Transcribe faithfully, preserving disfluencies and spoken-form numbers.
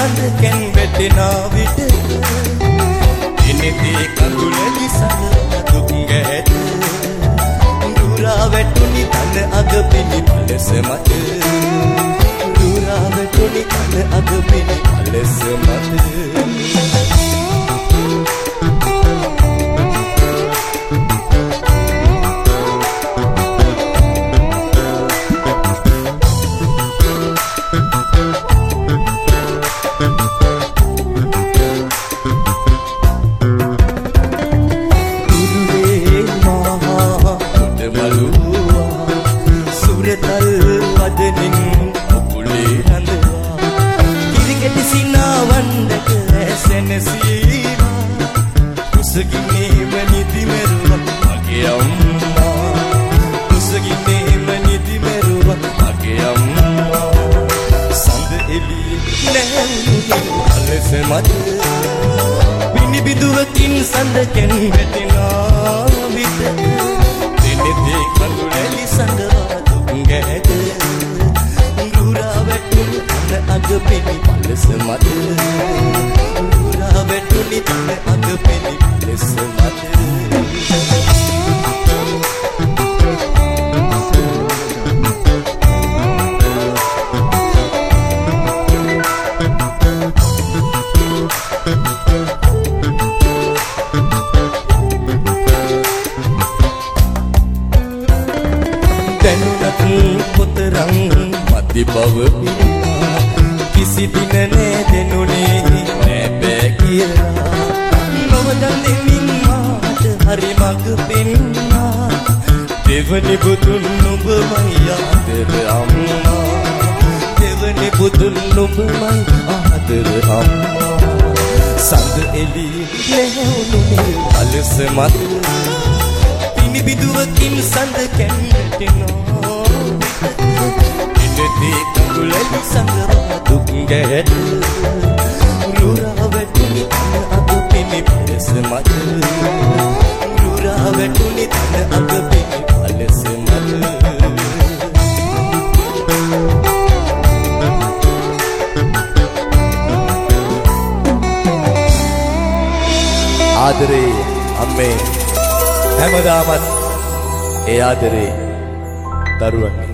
සඳකෙන් වැටෙනා විට ඉනිදී කඳුලේ සඳ දුක් ගැට දුරා වැටුනි තන අග පිණි පලස මත දුරා වැටුනි තන අග පිණි පලස මත Bini biduwakin sandaken vetina vit Dinide kanduleli sandawa dungete Gura vetuni tana aga pini palasa mat Gura vetuni tana aga pini palasa mat බව පිළිලා කිසි දින නේ දෙනුනේ නෑ බෑ කියලා නොවදන් දෙමින් මාට හරි මග පෙන්නා දෙවනි බුදුන් නුඹමයි ආදර අම්මා දෙවනි බුදුන් නුඹමයි ආදර අම්මා සඳ එලි නැහුනේ අලස මත පිනි බිදුවකින් සඳ කැන්ටෙනවා Dinide kanduleli sandawa duk ගැට Gura vetuni tana aga pini palasa mat Gura vetuni tana aga pini palasa mat ආදරේ අම්මේ හැමදාමත් ඒ ආදරේ දරුවන්ගේ